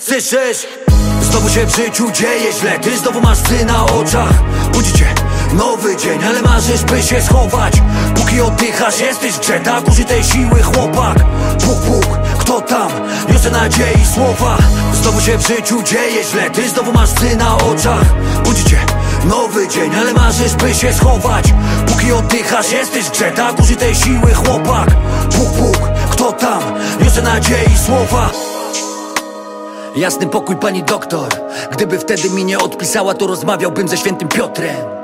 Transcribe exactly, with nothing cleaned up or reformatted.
Słyszysz? Znowu się w życiu dzieje źle, ty znowu masz łzy na oczach. Budzi cię nowy dzień, ale marzysz, by się schować. Póki oddychasz, jesteś w grze, tak użytej siły chłopak. Puk, puk, kto tam? Niosę nadziei słowa. Znowu się w życiu dzieje źle, ty znowu masz łzy na oczach. Budzi cię nowy dzień, ale marzysz, by się schować. Póki oddychasz, jesteś w grze, tak użytej siły chłopak. Puk, puk, kto tam? Niosę nadziei słowa. Jasny pokój pani doktor. Gdyby wtedy mi nie odpisała, to rozmawiałbym ze świętym Piotrem.